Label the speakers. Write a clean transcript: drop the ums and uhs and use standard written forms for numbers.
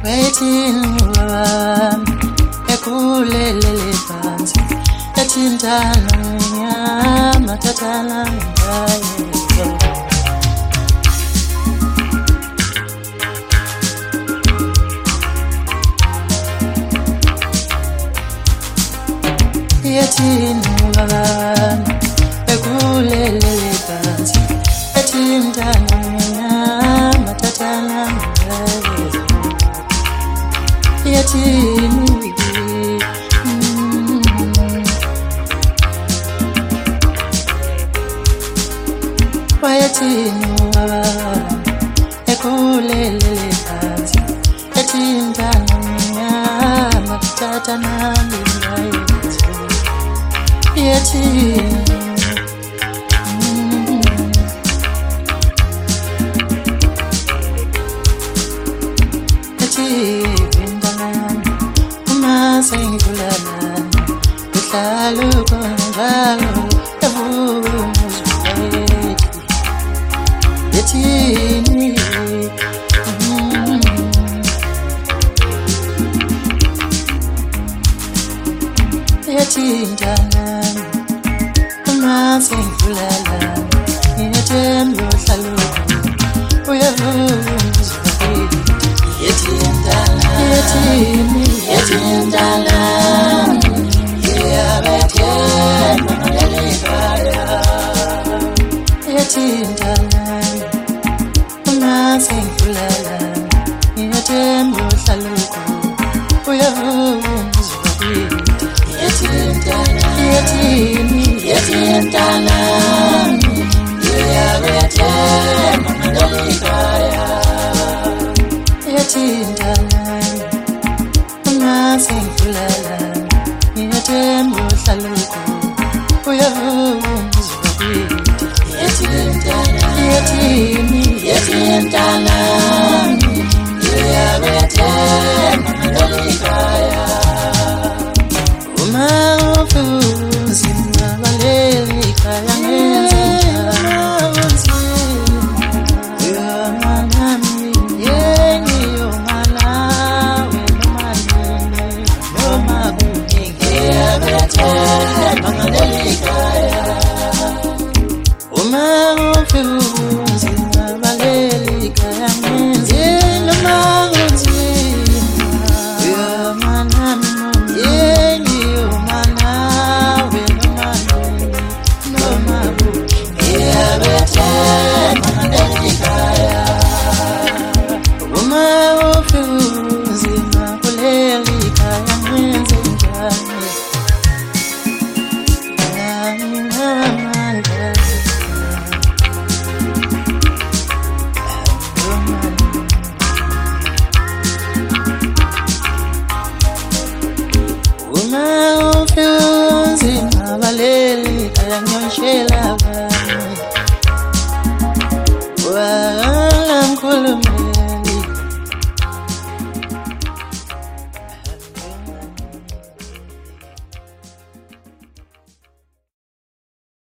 Speaker 1: waiting wami ekulelele phansi ethintana ngenyama thathana ngayo yethini wami ekulelele phansi ethintana ngenyama thathana ngayo yethini wayethini wami ekulelele phansi ethintana ngenyama thathana ngayo yethini sengulana uhlalo konjalo evumuzwe yethini yethintana uma sengulana ngethemba uhlalo uyevumuzwe yethintana yethini yethintana yabethemba ngalekaya yethintana uma sengulala ngethemba uhlaluko uyavumuzwa yethintana yethini yethintana yabethemba ngalekaya yethintana sengulala ngethemba uhlaluko uyavumuzwa yethintana yethini yethintana yabethemba ngalekaya uma ufuzima balelekaya ngenzenjani Wala mkhulu